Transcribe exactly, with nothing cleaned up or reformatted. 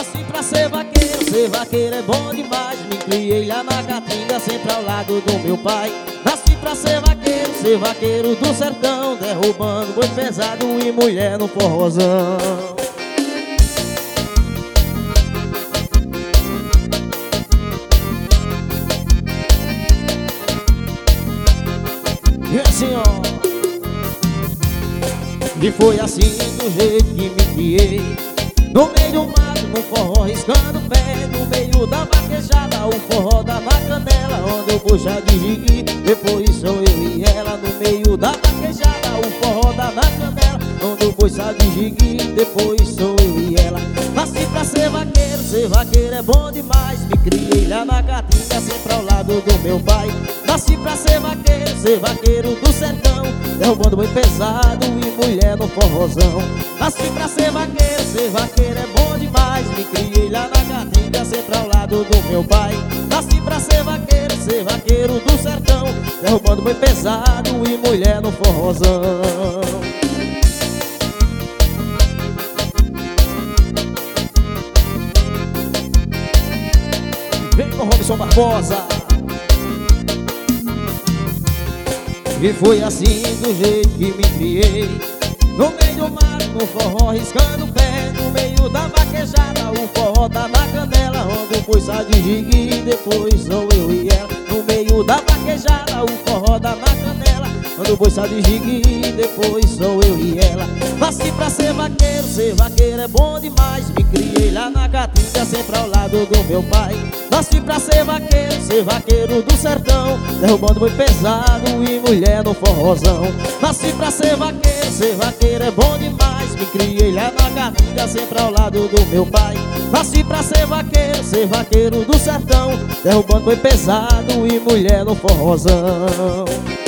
Nasci pra ser vaqueiro, ser vaqueiro é bom demais. Me criei lá na Caatinga, sempre ao lado do meu pai. Nasci pra ser vaqueiro, ser vaqueiro do sertão, derrubando boi pesado e mulher no forrozão. E assim, ó. E foi assim do jeito que me criei, no meio do mato, no forró riscando o pé, no meio da vaquejada, o forró da na canela, onde eu puxa de jigui, depois sou eu e ela. No meio da vaquejada, o forró da na canela, onde eu puxa de jigui, depois sou eu e ela. Nasci pra ser vaqueiro, ser vaqueiro é bom demais. Me criei lá na Caatinga, sempre ao lado do meu pai. Nasci pra ser vaqueiro, ser vaqueiro do sertão, derrubando boi pesado e mulher no forrozão. Nasci pra ser vaqueiro, ser vaqueiro é bom demais. Me criei lá na Caatinga, sempre ao lado do meu pai. Nasci pra ser vaqueiro, ser vaqueiro do sertão, derrubando boi pesado e mulher no forrozão. Vem com Robson Barbosa. E foi assim do jeito que me criei, no meio do mato, no forró riscando o pé, no meio da vaquejada, o forró tá na canela, onde o puxa de jigui, depois sou eu e ela. No meio da vaquejada, o forró tá na canela, onde o puxa de jigui, depois sou eu e ela. Nasci pra ser vaqueiro, ser vaqueiro é bom demais. Me criei lá na Caatinga, sempre ao lado do meu pai. Nasci pra ser vaqueiro, ser vaqueiro do sertão, derrubando boi pesado e mulher no forrozão. Nasci pra ser vaqueiro, ser vaqueiro é bom demais. Me criei lá na Caatinga, sempre ao lado do meu pai. Nasci pra ser vaqueiro, ser vaqueiro do sertão, derrubando boi pesado e mulher no forrozão.